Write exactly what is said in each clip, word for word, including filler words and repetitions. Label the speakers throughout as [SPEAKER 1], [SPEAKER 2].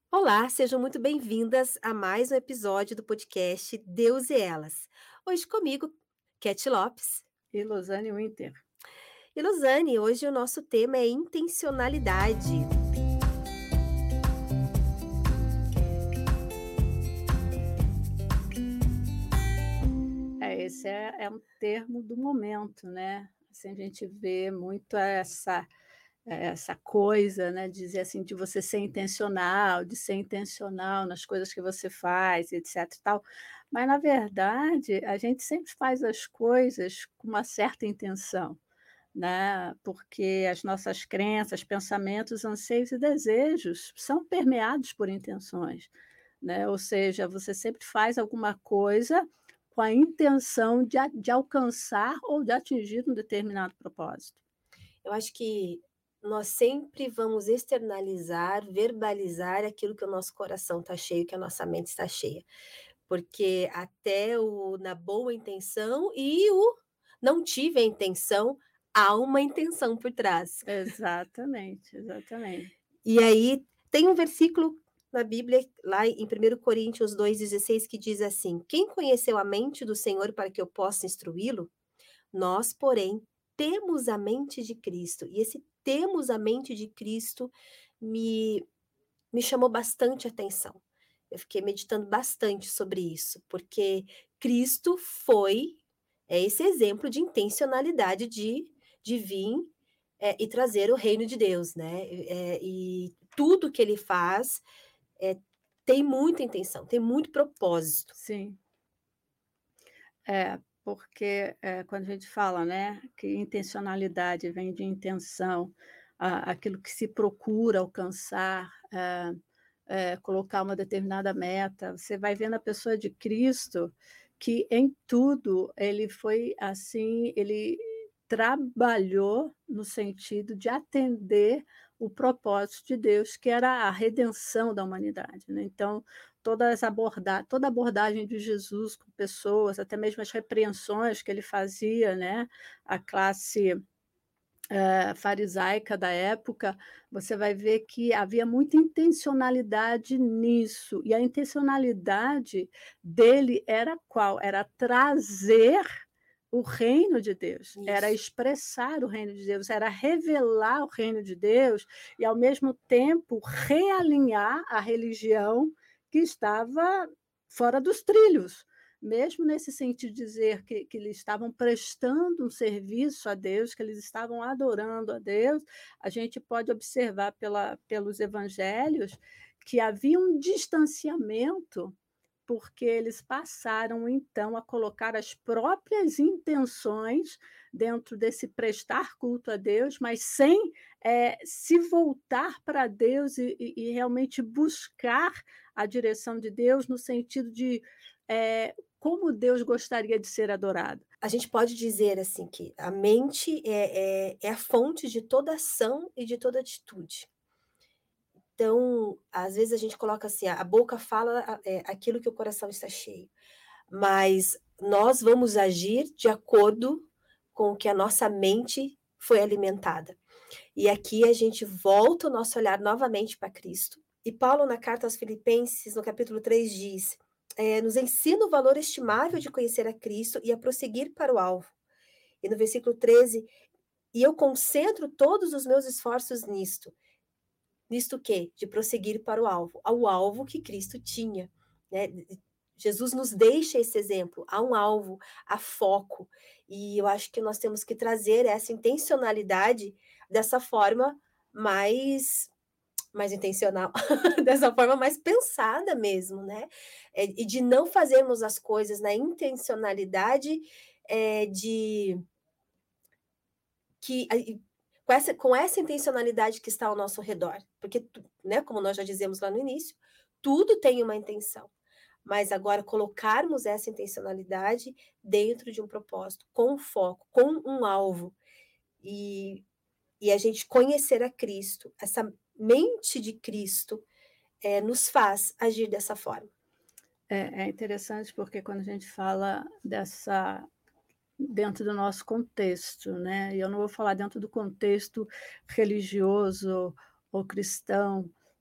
[SPEAKER 1] Olá, sejam muito bem-vindas a mais um episódio do podcast Deus e Elas. Hoje comigo, Cat Lopes
[SPEAKER 2] E Lausanne Winter.
[SPEAKER 1] e Luzane. Hoje o nosso tema é intencionalidade.
[SPEAKER 2] É, esse é é um termo do momento, né. Assim, a gente vê muito essa essa coisa, né, de dizer assim, de você ser intencional, de ser intencional nas coisas que você faz, etc e tal. Mas, na verdade, a gente sempre faz as coisas com uma certa intenção, né, porque as nossas crenças, pensamentos, anseios e desejos são permeados por intenções, né, ou seja, você sempre faz alguma coisa com a intenção de a de alcançar ou de atingir um determinado propósito.
[SPEAKER 1] Eu acho que nós sempre vamos externalizar, verbalizar aquilo que o nosso coração está cheio, que a nossa mente está cheia. Porque até o na boa intenção e o não tive a intenção, há uma intenção por trás.
[SPEAKER 2] Exatamente, exatamente.
[SPEAKER 1] E aí, tem um versículo na Bíblia, lá em primeiro Coríntios dois dezesseis, que diz assim: "Quem conheceu a mente do Senhor para que eu possa instruí-lo? Nós, porém, temos a mente de Cristo". E esse "temos a mente de Cristo" me me chamou bastante atenção. Eu fiquei meditando bastante sobre isso, porque Cristo foi é esse exemplo de intencionalidade de de vir, eh, e trazer o reino de Deus, né, eh, e tudo que ele faz, eh, tem muita intenção, tem muito propósito.
[SPEAKER 2] Sim. É, porque, eh, quando a gente fala, né, que intencionalidade vem de intenção, a aquilo que se procura alcançar, eh eh, colocar uma determinada meta, você vai ver na pessoa de Cristo que em tudo ele foi assim, ele trabalhou no sentido de atender o propósito de Deus, que era a redenção da humanidade, né. Então, todas as aborda toda a abordagem de Jesus com pessoas, até mesmo as repreensões que ele fazia, né, à classe, eh, farisaica da época, você vai ver que havia muita intencionalidade nisso, e a intencionalidade dele era qual? Era trazer o reino de Deus, era
[SPEAKER 1] Isso.
[SPEAKER 2] expressar o reino de Deus, era revelar o reino de Deus e, ao mesmo tempo, realinhar a religião que estava fora dos trilhos. Mesmo nesse sentido de dizer que que eles estavam prestando um serviço a Deus, que eles estavam adorando a Deus, a gente pode observar pela pelos evangelhos que havia um distanciamento, porque eles passaram então a colocar as próprias intenções dentro desse prestar culto a Deus, mas sem, eh, se voltar para Deus e e e realmente buscar a direção de Deus no sentido de, eh, como Deus gostaria de ser adorado.
[SPEAKER 1] A gente pode dizer, assim, que a mente é é é a fonte de toda ação e de toda atitude. Então, às vezes a gente coloca assim, a boca fala a eh, aquilo que o coração está cheio, mas nós vamos agir de acordo com o que a nossa mente foi alimentada. E aqui a gente volta o nosso olhar novamente para Cristo. E Paulo, na carta aos Filipenses, no capítulo três diz, eh, nos ensina o valor estimável de conhecer a Cristo e a prosseguir para o alvo. E no versículo treze: "E eu concentro todos os meus esforços nisto". Nisto o quê? De prosseguir para o alvo, ao alvo que Cristo tinha, né. Jesus nos deixa esse exemplo, há um alvo, há foco, e eu acho que nós temos que trazer essa intencionalidade dessa forma mais mais intencional, dessa forma mais pensada mesmo, né, eh, e de não fazermos as coisas na intencionalidade, eh, de que a e com essa com essa intencionalidade que está ao nosso redor, porque tu né, como nós já dizemos lá no início, tudo tem uma intenção, mas agora colocarmos essa intencionalidade dentro de um propósito, com foco, com um alvo, e e a gente conhecer a Cristo, essa mente de Cristo, eh, nos faz agir dessa forma.
[SPEAKER 2] É é interessante porque quando a gente fala dessa dentro do nosso contexto, né, e eu não vou falar dentro do contexto religioso ou cristão,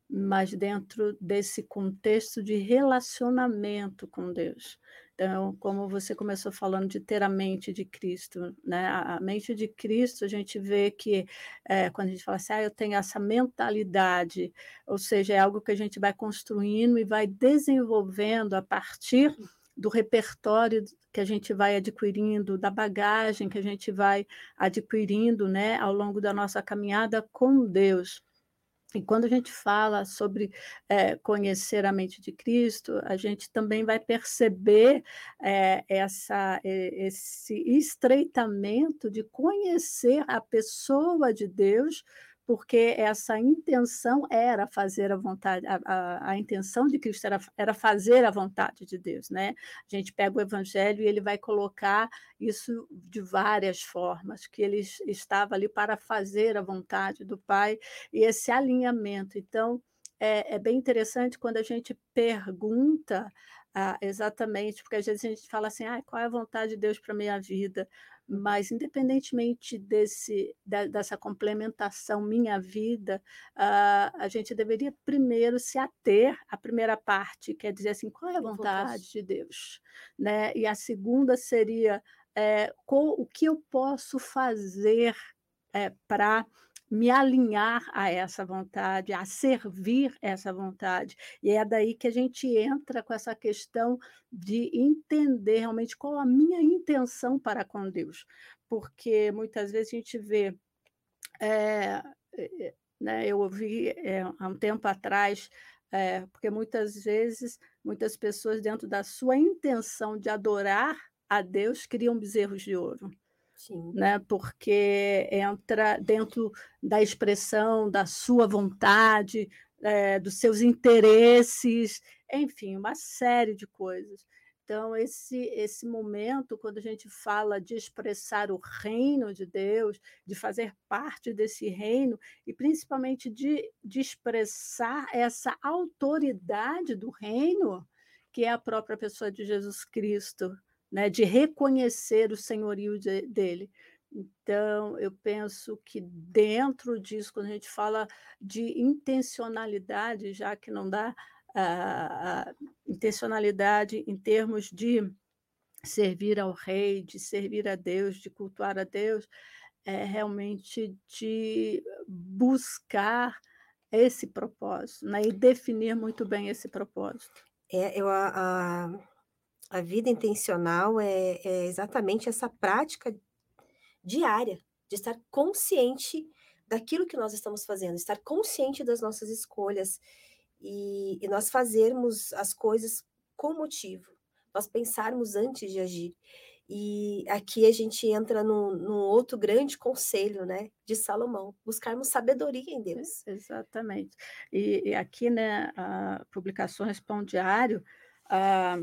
[SPEAKER 2] mas dentro desse contexto de relacionamento com Deus. Então, como você começou falando de ter a mente de Cristo, né, a a mente de Cristo, a gente vê que, eh, quando a gente fala assim: "Ah, eu tenho essa mentalidade", ou seja, é algo que a gente vai construindo e vai desenvolvendo a partir do repertório que a gente vai adquirindo, da bagagem que a gente vai adquirindo, né, ao longo da nossa caminhada com Deus. E quando a gente fala sobre, eh, conhecer a mente de Cristo, a gente também vai perceber, eh, essa e esse estreitamento de conhecer a pessoa de Deus, porque essa intenção era fazer a vontade a a a intenção de Cristo era era fazer a vontade de Deus, né. A gente pega o evangelho e ele vai colocar isso de várias formas, que ele es estava ali para fazer a vontade do Pai, e esse alinhamento. Então, é é bem interessante quando a gente pergunta, ah, exatamente, porque às vezes a gente fala assim: "Ai, qual é a vontade de Deus para minha vida?", mas independentemente desse da dessa complementação minha vida, ah, a gente deveria primeiro se ater à primeira parte, quer dizer assim: "Qual é a
[SPEAKER 1] A vontade.
[SPEAKER 2] vontade de Deus?", né, e a segunda seria, eh, co o que eu posso fazer, eh, pra me alinhar a essa vontade, a servir essa vontade. E é daí que a gente entra com essa questão de entender realmente qual a minha intenção para com Deus. Porque muitas vezes a gente vê, eh eh, né, eu ouvi, eh, há um tempo atrás, eh, porque muitas vezes, muitas pessoas dentro da sua intenção de adorar a Deus, criam bezerros de ouro.
[SPEAKER 1] Sim.
[SPEAKER 2] Né, porque entra dentro da expressão da sua vontade, eh, dos seus interesses, enfim, uma série de coisas. Então esse esse momento, quando a gente fala de expressar o reino de Deus, de fazer parte desse reino e principalmente de de expressar essa autoridade do reino, que é a própria pessoa de Jesus Cristo, né, de reconhecer o senhorio de dele. Então, eu penso que dentro disso, quando a gente fala de intencionalidade, já que não dá, ah ah, intencionalidade em termos de servir ao rei, de servir a Deus, de cultuar a Deus, é realmente de buscar esse propósito, né, e definir muito bem esse propósito.
[SPEAKER 1] É, eu a a a vida intencional é é exatamente essa prática diária, de estar consciente daquilo que nós estamos fazendo, estar consciente das nossas escolhas, e e nós fazermos as coisas com motivo, nós pensarmos antes de agir. E aqui a gente entra num num outro grande conselho, né, de Salomão, buscarmos sabedoria em
[SPEAKER 2] É,
[SPEAKER 1] Deus.
[SPEAKER 2] exatamente. E e aqui, né, a Publicações Pão Diário, ah,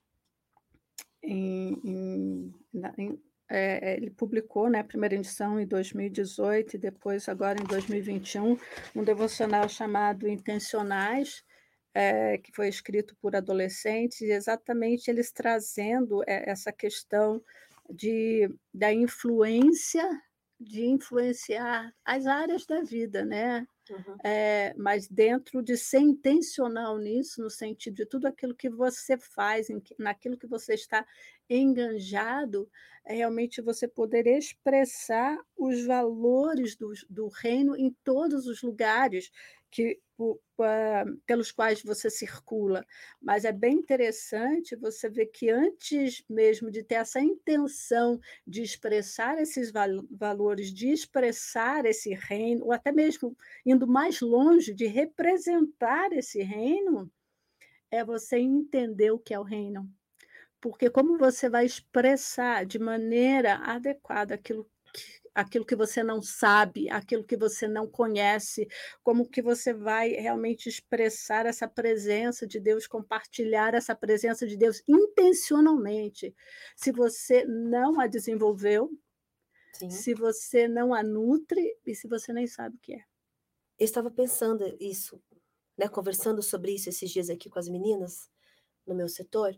[SPEAKER 2] em em na em eh eh, ele publicou, né, a primeira edição em dois mil e dezoito e depois agora em dois mil e vinte e um, um devocional chamado Intencionais, eh, que foi escrito por adolescentes, e exatamente eles trazendo, eh, essa questão de da influência de influenciar as áreas da vida, né.
[SPEAKER 1] Uhum.
[SPEAKER 2] Eh, mas dentro de ser intencional nisso, no sentido de tudo aquilo que você faz, em que naquilo que você está enganjado, é realmente você poder expressar os valores dos do reino em todos os lugares que po pa pelos quais você circula. Mas é bem interessante você ver que antes mesmo de ter essa intenção de expressar esses valo valores, de expressar esse reino, ou até mesmo indo mais longe de representar esse reino, é você entender o que é o reino. Porque como você vai expressar de maneira adequada aquilo que aquilo que você não sabe, aquilo que você não conhece, como que você vai realmente expressar essa presença de Deus, compartilhar essa presença de Deus intencionalmente. Se você não a desenvolveu,
[SPEAKER 1] Sim.
[SPEAKER 2] se você não a nutre e se você nem sabe o que é.
[SPEAKER 1] Eu estava pensando isso, né, conversando sobre isso esses dias aqui com as meninas, no meu setor,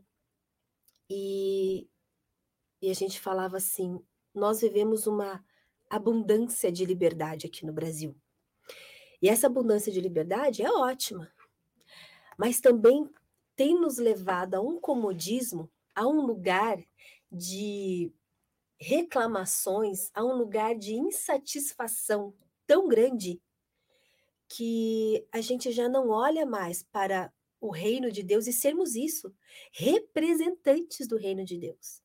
[SPEAKER 1] e e a gente falava assim: "Nós vivemos uma abundância de liberdade aqui no Brasil". E essa abundância de liberdade é ótima, mas também tem nos levado a um comodismo, a um lugar de reclamações, a um lugar de insatisfação tão grande que a gente já não olha mais para o reino de Deus e sermos isso, representantes do reino de Deus.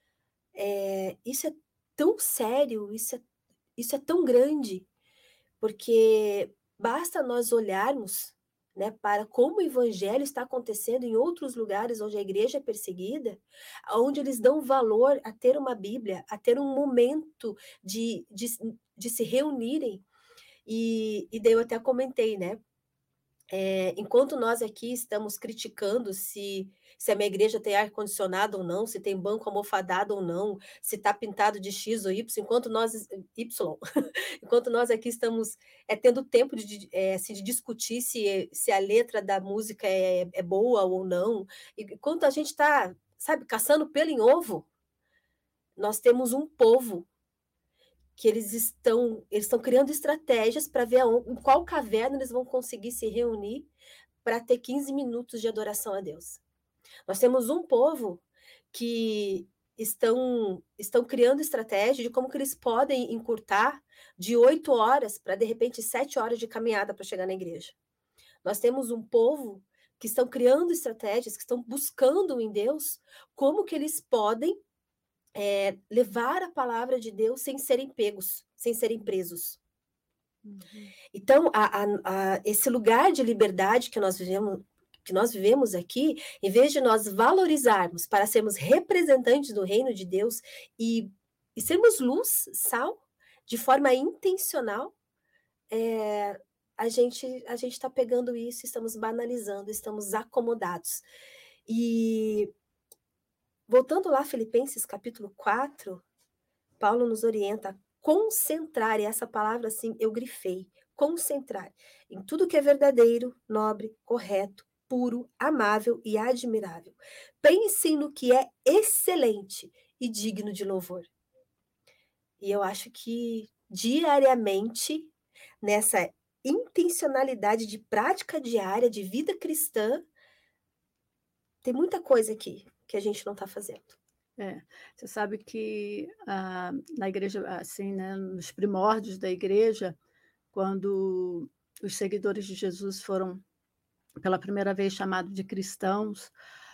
[SPEAKER 1] É, isso é tão sério, isso é, isso é tão grande, porque basta nós olharmos, né, para como o evangelho está acontecendo em outros lugares onde a igreja é perseguida, onde eles dão valor a ter uma Bíblia, a ter um momento de, de, de se reunirem. E, e daí eu até comentei, né? É, enquanto nós aqui estamos criticando se, se a minha igreja tem ar-condicionado ou não, se tem banco almofadado ou não, se está pintado de X ou Y, enquanto nós, Y, enquanto nós aqui estamos é, tendo tempo de, é, assim, de discutir se, se a letra da música é, é boa ou não, enquanto a gente está, sabe, caçando pelo em ovo, nós temos um povo que eles estão, eles estão criando estratégias para ver aonde, em qual caverna eles vão conseguir se reunir para ter quinze minutos de adoração a Deus. Nós temos um povo que estão, estão criando estratégia de como que eles podem encurtar de oito horas para, de repente, sete horas de caminhada para chegar na igreja. Nós temos um povo que estão criando estratégias, que estão buscando em Deus como que eles podem é, levar a palavra de Deus sem serem pegos, sem serem presos. Uhum. Então, a, a, a, esse lugar de liberdade que nós vivemos, que nós vivemos aqui, em vez de nós valorizarmos para sermos representantes do reino de Deus e, e sermos luz, sal, de forma intencional, é, a gente a gente está pegando isso, estamos banalizando, estamos acomodados. E voltando lá, Filipenses capítulo quatro, Paulo nos orienta a concentrar, e essa palavra assim eu grifei, concentrar em tudo que é verdadeiro, nobre, correto, puro, amável e admirável. Pensem no que é excelente e digno de louvor. E eu acho que diariamente, nessa intencionalidade de prática diária, de vida cristã, tem muita coisa aqui que a gente não está fazendo.
[SPEAKER 2] É, você sabe que, ah, na igreja, assim, né, nos primórdios da igreja, quando os seguidores de Jesus foram pela primeira vez chamados de cristãos,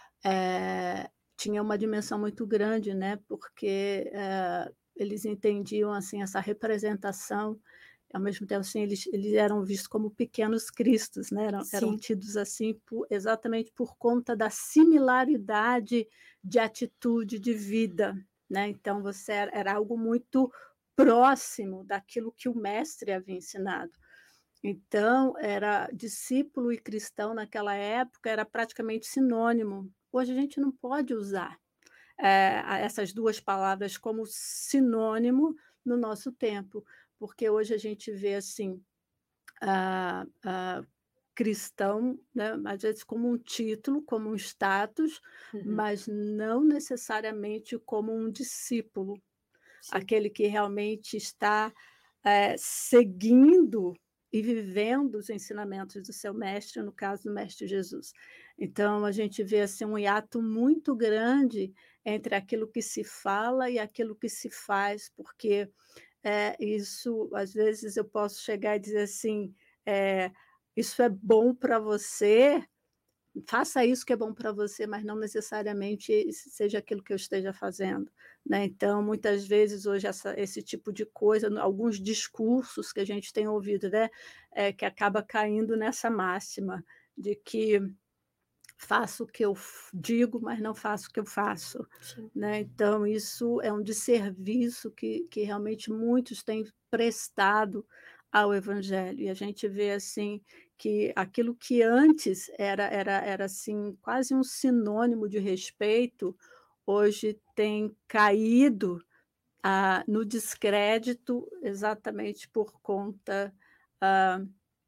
[SPEAKER 2] eh, tinha uma dimensão muito grande, né, porque, eh, eles entendiam, assim, essa representação, ao mesmo tempo, assim, eles eles eram vistos como pequenos cristos, né, eram eram
[SPEAKER 1] Sim.
[SPEAKER 2] tidos assim por exatamente por conta da similaridade de atitude, de vida, né, então você era era algo muito próximo daquilo que o mestre havia ensinado. Então, era discípulo e cristão naquela época era praticamente sinônimo. Hoje a gente não pode usar, eh, a essas duas palavras como sinônimo no nosso tempo, porque hoje a gente vê, assim, ah ah, cristão, né, às vezes como um título, como um status,
[SPEAKER 1] Uhum.
[SPEAKER 2] mas não necessariamente como um discípulo,
[SPEAKER 1] Sim.
[SPEAKER 2] aquele que realmente está, eh, seguindo e vivendo os ensinamentos do seu mestre, no caso do mestre Jesus. Então a gente vê, assim, um hiato muito grande entre aquilo que se fala e aquilo que se faz, porque, eh, isso às vezes eu posso chegar e dizer assim, eh, isso é bom para você, faça isso que é bom para você, mas não necessariamente seja aquilo que eu esteja fazendo, né. Então, muitas vezes hoje essa esse tipo de coisa, alguns discursos que a gente tem ouvido, né, eh, que acaba caindo nessa máxima de que faço o que eu f digo, mas não faço o que eu faço,
[SPEAKER 1] Sim.
[SPEAKER 2] né. Então isso é um desserviço que que realmente muitos têm prestado ao evangelho, e a gente vê, assim, que aquilo que antes era era era, assim, quase um sinônimo de respeito, hoje tem caído, ah, no descrédito exatamente por conta, ah,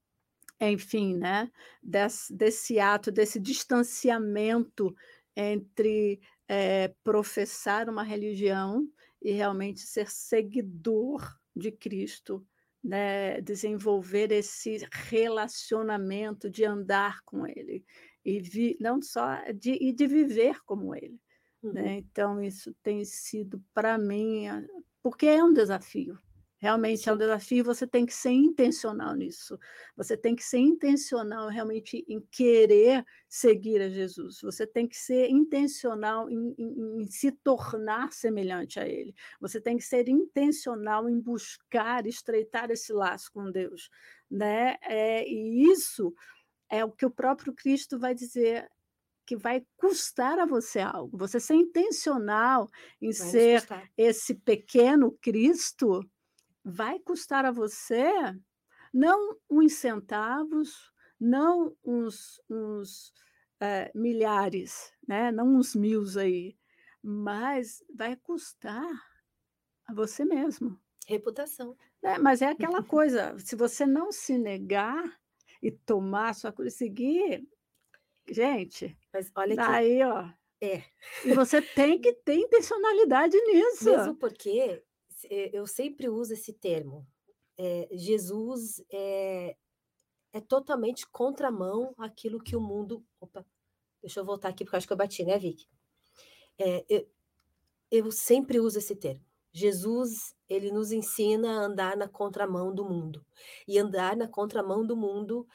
[SPEAKER 2] enfim, né, desse desse ato, desse distanciamento entre, eh, professar uma religião e realmente ser seguidor de Cristo, né, desenvolver esse relacionamento de andar com ele, e vi não só de e de viver como ele,
[SPEAKER 1] Uhum.
[SPEAKER 2] né. Então isso tem sido para mim a porque é um desafio, realmente é um
[SPEAKER 1] Sim,
[SPEAKER 2] desafio, você tem que ser intencional nisso, você tem que ser intencional realmente em querer seguir a Jesus, você tem que ser intencional em em em se tornar semelhante a ele. Você tem que ser intencional em buscar estreitar esse laço com Deus, né, eh, e isso é o que o próprio Cristo vai dizer que vai custar a você algo. Você ser intencional em
[SPEAKER 1] vai nos
[SPEAKER 2] ser
[SPEAKER 1] custar.
[SPEAKER 2] esse pequeno Cristo, vai custar a você não uns centavos, não uns uns, eh, milhares, né, não uns mios aí, mas vai custar a você mesmo.
[SPEAKER 1] Reputação.
[SPEAKER 2] É, mas é aquela coisa, se você não se negar e tomar a sua cruz e seguir, gente,
[SPEAKER 1] Mas olha que
[SPEAKER 2] daí, ó,
[SPEAKER 1] é,
[SPEAKER 2] e você tem que ter intencionalidade nisso.
[SPEAKER 1] mesmo porque se e eu sempre uso esse termo, eh, Jesus é é totalmente contramão àquilo que o mundo opa, deixa eu voltar aqui porque eu acho que eu bati, né, Vicky? Eh, eu eu sempre uso esse termo. Jesus, ele nos ensina a andar na contramão do mundo, e andar na contramão do mundo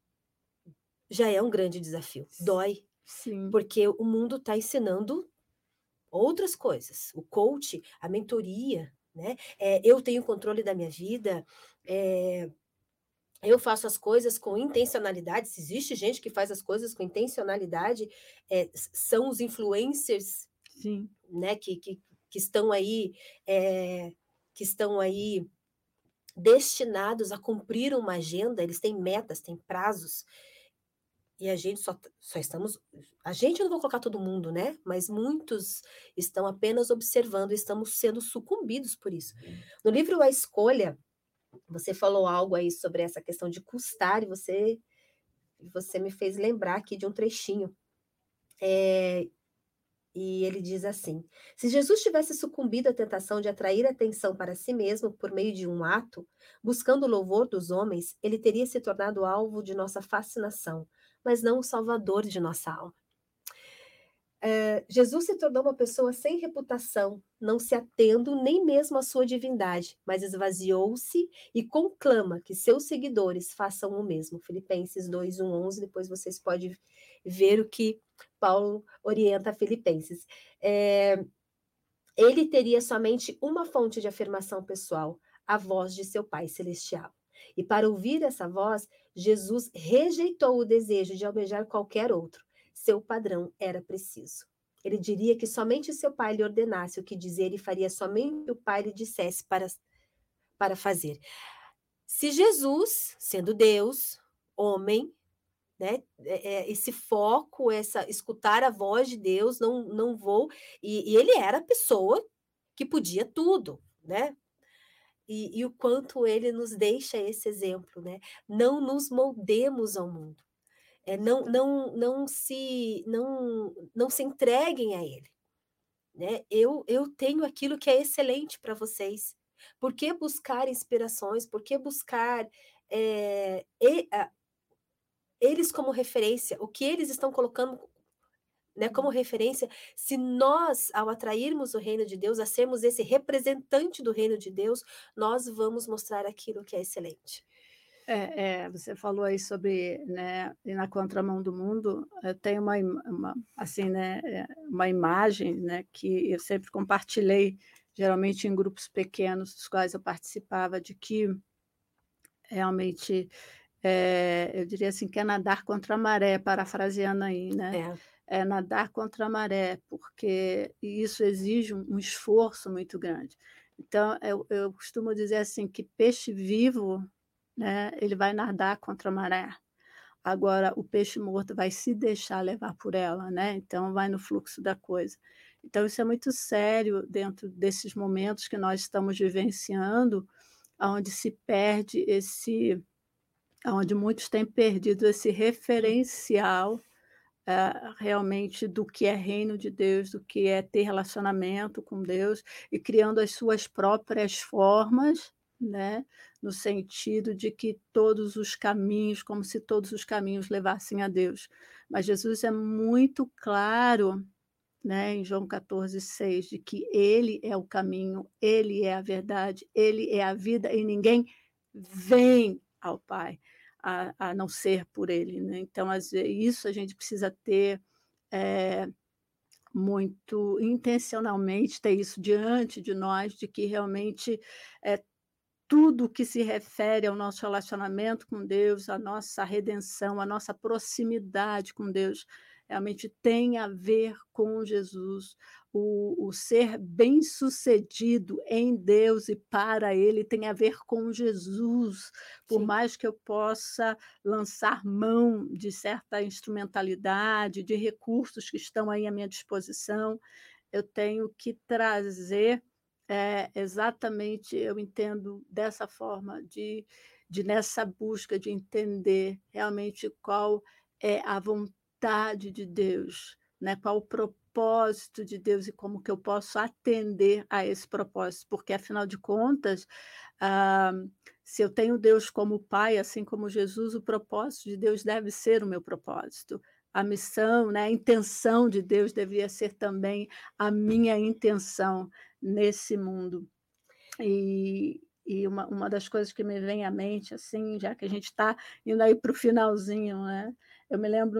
[SPEAKER 1] já é um grande desafio.
[SPEAKER 2] S
[SPEAKER 1] Dói,
[SPEAKER 2] sim,
[SPEAKER 1] porque o mundo está ensinando outras coisas. O coach, a mentoria, né, eh, eu tenho controle da minha vida, eh, eu faço as coisas com intencionalidade, se existe gente que faz as coisas com intencionalidade, eh, s são os influencers,
[SPEAKER 2] sim.
[SPEAKER 1] né, que que que estão aí, eh, que estão aí destinados a cumprir uma agenda, eles têm metas, têm prazos, e a gente só t só estamos a gente eu não vou colocar todo mundo, né, mas muitos estão apenas observando e estamos sendo sucumbidos por isso. No livro A Escolha, você falou algo aí sobre essa questão de custar e você você me fez lembrar aqui de um trechinho, eh, e ele diz assim: "Se Jesus tivesse sucumbido à tentação de atrair atenção para si mesmo por meio de um ato, buscando o louvor dos homens, ele teria se tornado alvo de nossa fascinação, mas não o salvador de nossa alma. Jesus se tornou uma pessoa sem reputação, não se atendo nem mesmo à sua divindade, mas esvaziou-se e conclama que seus seguidores façam o mesmo." Filipenses dois, um, onze, depois vocês podem ver o que Paulo orienta a Filipenses. Eh, ele teria somente uma fonte de afirmação pessoal, a voz de seu Pai Celestial. E para ouvir essa voz, Jesus rejeitou o desejo de almejar qualquer outro. Seu padrão era preciso. Ele diria que somente seu pai lhe ordenasse o que dizer e faria somente o que o pai lhe dissesse para, para fazer. Se Jesus, sendo Deus, homem, né, é- é esse foco, essa escutar a voz de Deus, não, não vou. E, e ele era a pessoa que podia tudo, né? E, e o quanto ele nos deixa esse exemplo, né? Não nos moldemos ao mundo. É, não, não, não se, não, não se entreguem a ele, né? Eu, eu tenho aquilo que é excelente para vocês. Por que buscar inspirações? Por que buscar é, e- a- eles como referência? O que eles estão colocando, né, como referência, se nós, ao atrairmos o reino de Deus, a sermos esse representante do reino de Deus, nós vamos mostrar aquilo que é excelente.
[SPEAKER 2] É, é, você falou aí sobre, né, ir na contramão do mundo, eh, tem uma ima uma assim, né, eh, uma imagem, né, que eu sempre compartilhei, geralmente em grupos pequenos dos quais eu participava, de que realmente, eh, eu diria assim, que é nadar contra a maré, parafraseando aí, né,
[SPEAKER 1] É,
[SPEAKER 2] é nadar contra a maré, porque isso exige um um esforço muito grande. Então eu eu costumo dizer assim, que peixe vivo, né, ele vai nadar contra a maré. Agora o peixe morto vai se deixar levar por ela, né, então vai no fluxo da coisa. Então isso é muito sério dentro desses momentos que nós estamos vivenciando, aonde se perde esse aonde muitos têm perdido esse referencial, ah, realmente do que é reino de Deus, do que é ter relacionamento com Deus, e criando as suas próprias formas, né, no sentido de que todos os caminhos, como se todos os caminhos levassem a Deus. Mas Jesus é muito claro, né, em João catorze, seis, de que ele é o caminho, ele é a verdade, ele é a vida e ninguém vem ao Pai a a não ser por ele, né. Então, às ve isso a gente precisa ter, eh, muito intencionalmente, ter isso diante de nós, de que realmente, eh, tudo que se refere ao nosso relacionamento com Deus, a nossa redenção, a nossa proximidade com Deus, realmente tem a ver com Jesus. O o ser bem-sucedido em Deus e para Ele tem a ver com Jesus. Por
[SPEAKER 1] Sim.
[SPEAKER 2] mais que eu possa lançar mão de certa instrumentalidade, de recursos que estão aí à minha disposição, eu tenho que trazer, eh, exatamente, eu entendo dessa forma, de de nessa busca de entender realmente qual é a vontade de Deus, né, qual o propósito de Deus e como que eu posso atender a esse propósito, porque afinal de contas, ah, se eu tenho Deus como Pai, assim como Jesus, o propósito de Deus deve ser o meu propósito. A missão, né, a intenção de Deus devia ser também a minha intenção nesse mundo. E e uma uma das coisas que me vem à mente, assim, já que a gente está indo aí para o finalzinho, né, eu me lembro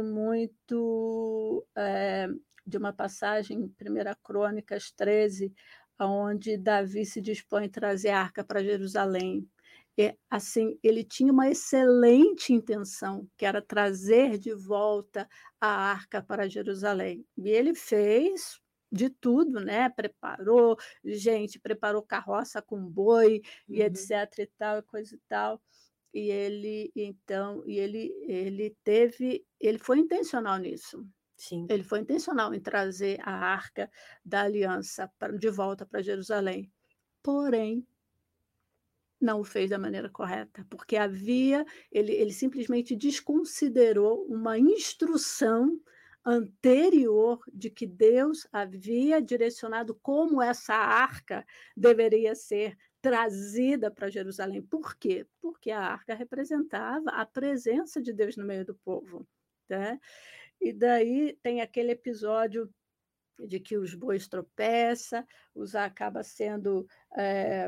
[SPEAKER 2] muito, eh, de uma passagem em primeira Crônicas treze, aonde Davi se dispõe a trazer a arca para Jerusalém. E, assim, ele tinha uma excelente intenção, que era trazer de volta a arca para Jerusalém. E ele fez de tudo, né, preparou gente, preparou carroça com boi e
[SPEAKER 1] Uhum.
[SPEAKER 2] etc e tal, e coisa e tal. E ele então e ele ele teve ele foi intencional nisso.
[SPEAKER 1] Sim.
[SPEAKER 2] Ele foi intencional em trazer a arca da aliança pra de volta para Jerusalém. Porém, não o fez da maneira correta, porque havia ele ele simplesmente desconsiderou uma instrução anterior de que Deus havia direcionado como essa arca deveria ser trazida para Jerusalém. Por quê? Porque a arca representava a presença de Deus no meio do povo, né. E daí tem aquele episódio de que os bois tropeça, Uzá acaba sendo, eh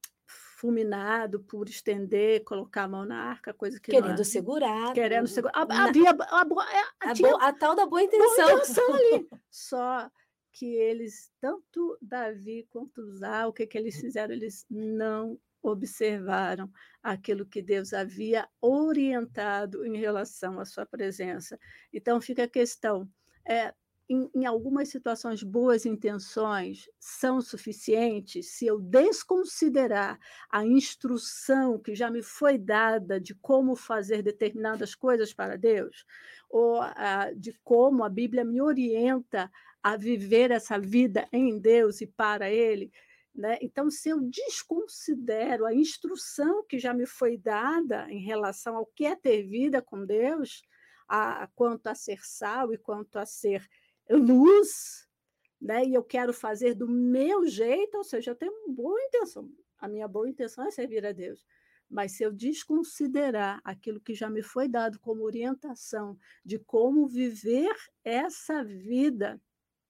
[SPEAKER 2] fulminado por estender, colocar a mão na arca, coisa que não é
[SPEAKER 1] Querendo segurar,
[SPEAKER 2] querendo
[SPEAKER 1] n
[SPEAKER 2] segu ha
[SPEAKER 1] na
[SPEAKER 2] havia a boa eh,
[SPEAKER 1] a
[SPEAKER 2] tinha
[SPEAKER 1] bo a tal da boa
[SPEAKER 2] boa
[SPEAKER 1] intenção.
[SPEAKER 2] intenção ali, só que eles, tanto Davi quanto Uzá, o que que eles fizeram? Eles não observaram aquilo que Deus havia orientado em relação à sua presença. Então fica a questão, eh, em em algumas situações, boas intenções são suficientes se eu desconsiderar a instrução que já me foi dada de como fazer determinadas coisas para Deus? Ou, ah, de como a Bíblia me orienta a viver essa vida em Deus e para Ele, né. Então, se eu desconsidero a instrução que já me foi dada em relação ao que é ter vida com Deus, a quanto a ser sal e quanto a ser luz, né, e eu quero fazer do meu jeito, ou seja, eu tenho uma boa intenção, a minha boa intenção é servir a Deus, mas se eu desconsiderar aquilo que já me foi dado como orientação de como viver essa vida,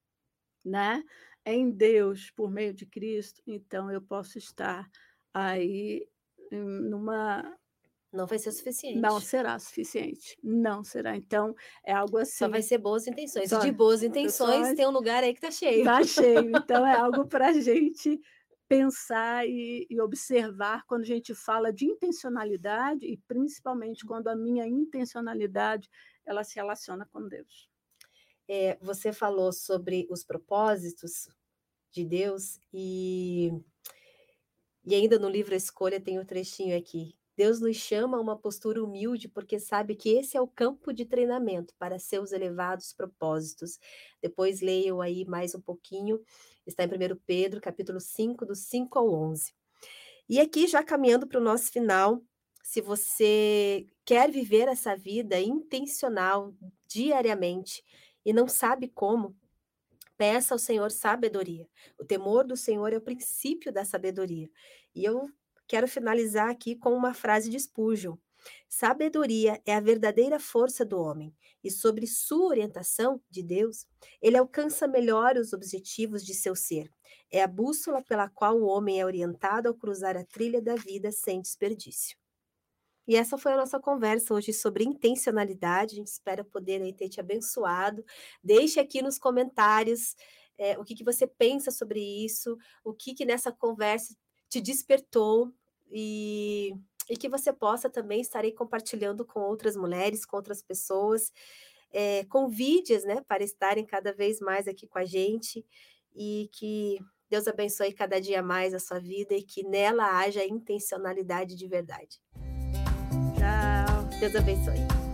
[SPEAKER 2] né, em Deus, por meio de Cristo, então eu posso estar aí, hum, numa
[SPEAKER 1] Não vai ser
[SPEAKER 2] não
[SPEAKER 1] suficiente.
[SPEAKER 2] será suficiente, não será. Então é algo
[SPEAKER 1] Só vai
[SPEAKER 2] assim,
[SPEAKER 1] ser boas intenções, e
[SPEAKER 2] só
[SPEAKER 1] de boas
[SPEAKER 2] só
[SPEAKER 1] intenções tem um lugar aí que tá cheio.
[SPEAKER 2] tá cheio, então é algo para a gente pensar e e observar quando a gente fala de intencionalidade e principalmente quando a minha intencionalidade, ela se relaciona com Deus.
[SPEAKER 1] Eh, você falou sobre os propósitos de Deus, e e ainda no livro A Escolha tem um trechinho aqui: "Deus nos chama a uma postura humilde, porque sabe que esse é o campo de treinamento para seus elevados propósitos". Depois leiam aí mais um pouquinho, está em primeiro Pedro, capítulo cinco, do cinco ao onze. E aqui, já caminhando para o nosso final, se você quer viver essa vida intencional diariamente e não sabe como, peça ao Senhor sabedoria. O temor do Senhor é o princípio da sabedoria. E eu quero finalizar aqui com uma frase de Spurgeon: "Sabedoria é a verdadeira força do homem, e sobre sua orientação, de Deus, ele alcança melhor os objetivos de seu ser. É a bússola pela qual o homem é orientado ao cruzar a trilha da vida sem desperdício." E essa foi a nossa conversa hoje sobre intencionalidade, a gente espera poder aí ter te abençoado. Deixe aqui nos comentários, eh, o que que você pensa sobre isso, o que que nessa conversa te despertou, e e que você possa também estar aí compartilhando com outras mulheres, com outras pessoas, eh, convide-as, né, para estarem cada vez mais aqui com a gente, e que Deus abençoe cada dia mais a sua vida e que nela haja intencionalidade de verdade.
[SPEAKER 2] Tchau.
[SPEAKER 1] Deus abençoe.